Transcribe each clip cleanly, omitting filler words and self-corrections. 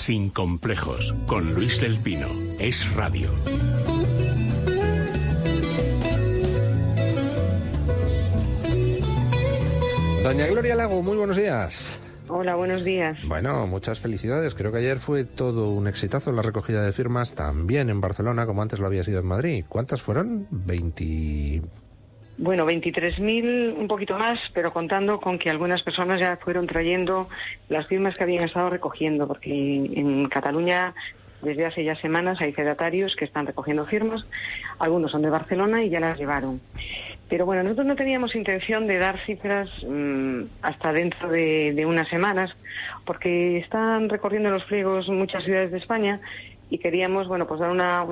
Sin complejos, con Luis del Pino. Es Radio. Doña Gloria Lago, muy buenos días. Hola, buenos días. Bueno, muchas felicidades. Creo que ayer fue todo un exitazo la recogida de firmas, también en Barcelona, como antes lo había sido en Madrid. ¿Cuántas fueron? 20... Bueno, 23.000, un poquito más, pero contando con que algunas personas ya fueron trayendo las firmas que habían estado recogiendo, porque en Cataluña desde hace ya semanas hay fedatarios que están recogiendo firmas, algunos son de Barcelona y ya las llevaron. Pero bueno, nosotros no teníamos intención de dar cifras hasta dentro de unas semanas, porque están recorriendo los pliegos muchas ciudades de España y queríamos, bueno, pues dar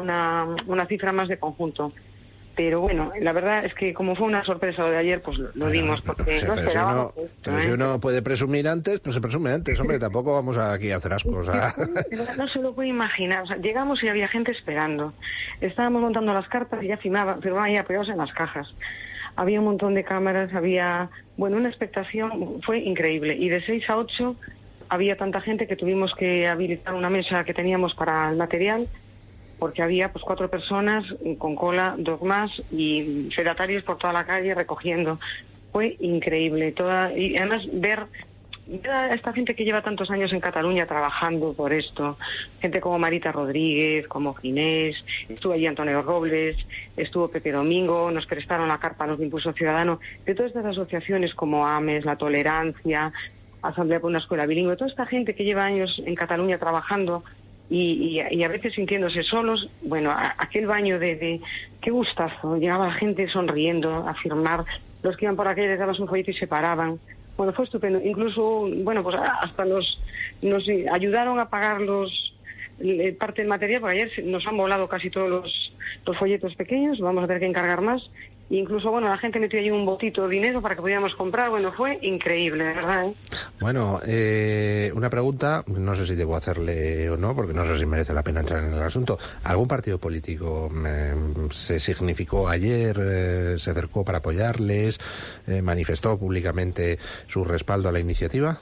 una cifra más de conjunto. Pero bueno, la verdad es que como fue una sorpresa lo de ayer, pues lo dimos, porque no esperábamos esto. Pero si uno puede presumir antes, pues se presume antes, hombre, tampoco vamos aquí a hacer ascos. No se lo puede imaginar, o sea, llegamos y había gente esperando. Estábamos montando las cartas y ya firmaban ya pegados en las cajas. Había un montón de cámaras, había, bueno, una expectación, fue increíble. Y de 6 a 8 había tanta gente que tuvimos que habilitar una mesa que teníamos para el material, porque había pues 4 personas con cola, 2 más, y fedatarios por toda la calle recogiendo. Fue increíble. Y además ver a esta gente que lleva tantos años en Cataluña trabajando por esto, gente como Marita Rodríguez, como Ginés, estuvo allí Antonio Robles, estuvo Pepe Domingo, nos prestaron la carpa, nos Impulso Ciudadano, de todas estas asociaciones como AMES, La Tolerancia, Asamblea por una Escuela Bilingüe, toda esta gente que lleva años en Cataluña trabajando y a veces sintiéndose solos. Bueno, aquel baño de qué gustazo, llegaba la gente sonriendo a firmar, los que iban por aquella les daban un folleto y se paraban. Bueno, fue estupendo. Incluso, bueno, pues hasta nos ayudaron a pagar parte del material, porque ayer nos han volado casi todos los folletos pequeños, vamos a tener que encargar más. E incluso, bueno, la gente metió allí un botito de dinero para que pudiéramos comprar. Bueno, fue increíble, de verdad, ¿eh? Bueno, una pregunta, no sé si debo hacerle o no, porque no sé si merece la pena entrar en el asunto. ¿Algún partido político se significó ayer, se acercó para apoyarles, manifestó públicamente su respaldo a la iniciativa?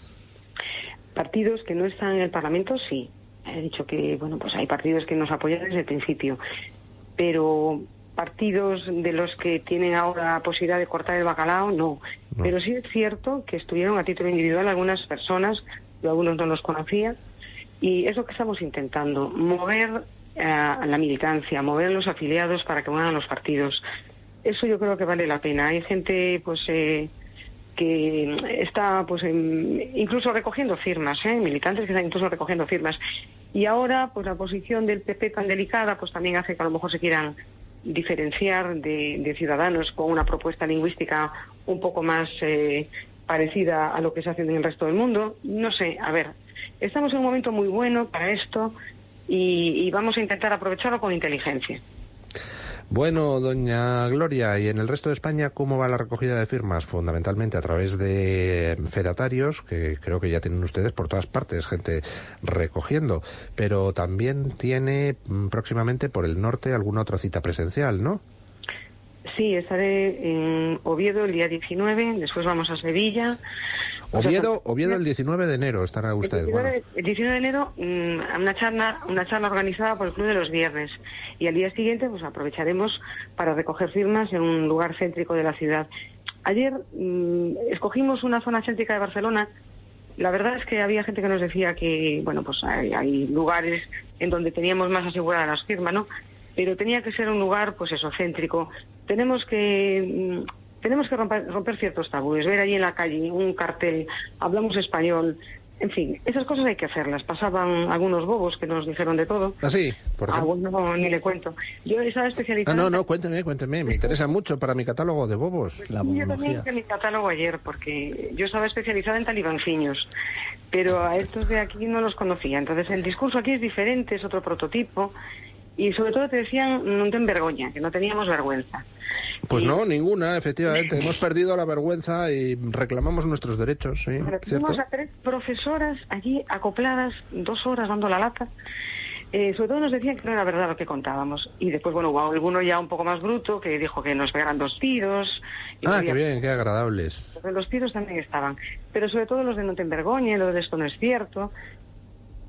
Partidos que no están en el Parlamento, sí. He dicho que, bueno, pues hay partidos que nos apoyan desde el principio, pero partidos de los que tienen ahora posibilidad de cortar el bacalao, no. Pero sí es cierto que estuvieron a título individual algunas personas, yo algunos no los conocía, y es lo que estamos intentando, mover a la militancia, mover a los afiliados para que muevan los partidos. Eso yo creo que vale la pena. Hay gente pues que está pues incluso recogiendo firmas, militantes que están incluso recogiendo firmas. Y ahora pues la posición del PP tan delicada pues también hace que a lo mejor se quieran diferenciar de Ciudadanos con una propuesta lingüística un poco más parecida a lo que se hace en el resto del mundo. No sé, a ver, estamos en un momento muy bueno para esto y vamos a intentar aprovecharlo con inteligencia. Bueno, doña Gloria, ¿y en el resto de España cómo va la recogida de firmas? Fundamentalmente a través de fedatarios, que creo que ya tienen ustedes por todas partes, gente recogiendo, pero también tiene próximamente por el norte alguna otra cita presencial, ¿no? Sí, estaré en Oviedo el día 19, después vamos a Sevilla. Oviedo el 19 de enero estará usted. El 19 de enero una charla organizada por el Club de los Viernes, y al día siguiente pues aprovecharemos para recoger firmas en un lugar céntrico de la ciudad. Ayer escogimos una zona céntrica de Barcelona. La verdad es que había gente que nos decía que, bueno, pues hay lugares en donde teníamos más aseguradas las firmas, ¿no? Pero tenía que ser un lugar, pues eso, céntrico. Tenemos que romper ciertos tabúes, ver allí en la calle un cartel, hablamos español, en fin, esas cosas hay que hacerlas. Pasaban algunos bobos que nos dijeron de todo. ¿Ah, sí? ¿Por ejemplo? No, ni le cuento. Yo estaba especializada... No, cuénteme, me interesa mucho para mi catálogo de bobos. Pues yo también hice mi catálogo ayer, porque yo estaba especializada en talibanciños, pero a estos de aquí no los conocía. Entonces el discurso aquí es diferente, es otro prototipo, y sobre todo te decían, no ten vergüenza, que no teníamos vergüenza. Pues no, ninguna, efectivamente. Hemos perdido la vergüenza y reclamamos nuestros derechos, sí. Tuvimos a 3 profesoras allí acopladas 2 horas dando la lata. Sobre todo nos decían que no era verdad lo que contábamos. Y después, bueno, hubo alguno ya un poco más bruto que dijo que nos pegaran 2 tiros. Qué bien, qué agradables. Los tiros también estaban. Pero sobre todo los de no te envergoñe, lo de esto no es cierto.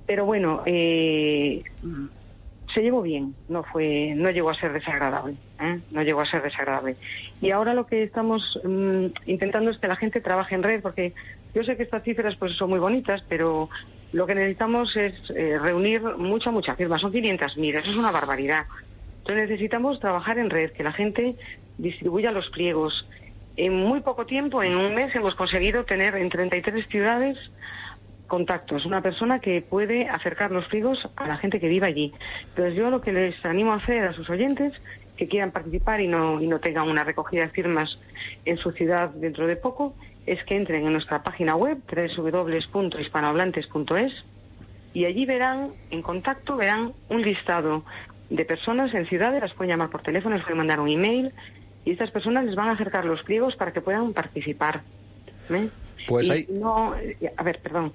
Pero bueno, se llevó bien, no llegó a ser desagradable, no llegó a ser desagradable. Y ahora lo que estamos intentando es que la gente trabaje en red, porque yo sé que estas cifras pues son muy bonitas, pero lo que necesitamos es reunir mucha firma. Son 500.000, eso es una barbaridad. Entonces necesitamos trabajar en red, que la gente distribuya los pliegos. En muy poco tiempo, en un mes, hemos conseguido tener en 33 ciudades contactos, una persona que puede acercar los pliegos a la gente que vive allí. Entonces yo lo que les animo a hacer a sus oyentes que quieran participar y no tengan una recogida de firmas en su ciudad dentro de poco, es que entren en nuestra página web www.hispanohablantes.es y allí verán, en contacto, verán un listado de personas en ciudades, las pueden llamar por teléfono, les pueden mandar un email y estas personas les van a acercar los pliegos para que puedan participar. Pues ahí... No, a ver, perdón.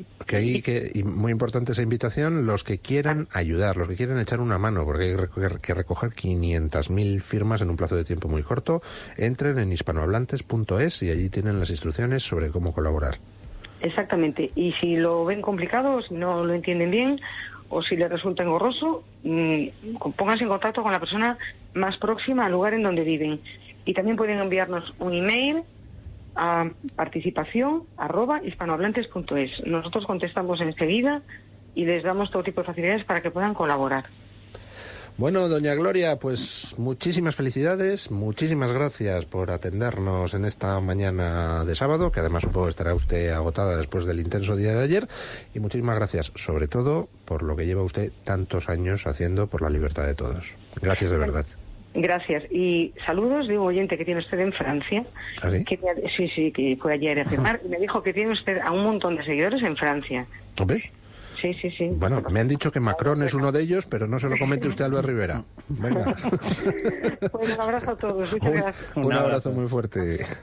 Y muy importante esa invitación, los que quieran ayudar, los que quieran echar una mano, porque hay que recoger 500.000 firmas en un plazo de tiempo muy corto, entren en hispanohablantes.es y allí tienen las instrucciones sobre cómo colaborar. Exactamente, y si lo ven complicado, si no lo entienden bien, o si les resulta engorroso, pónganse en contacto con la persona más próxima al lugar en donde viven. Y también pueden enviarnos un email a participación@hispanohablantes.es. Nosotros contestamos enseguida y les damos todo tipo de facilidades para que puedan colaborar. Bueno, doña Gloria, pues muchísimas felicidades, muchísimas gracias por atendernos en esta mañana de sábado, que además supongo estará usted agotada después del intenso día de ayer, y muchísimas gracias, sobre todo, por lo que lleva usted tantos años haciendo por la libertad de todos. Gracias de verdad. Gracias. Y saludos de un oyente que tiene usted en Francia. ¿Ah, sí? Que fue ayer a firmar, y me dijo que tiene usted a un montón de seguidores en Francia. ¿Hombre? Sí. Bueno, me han dicho que Macron es uno de ellos, pero no se lo comente usted a Albert Rivera. Venga. Pues un abrazo a todos. Muchas gracias. Un abrazo muy fuerte.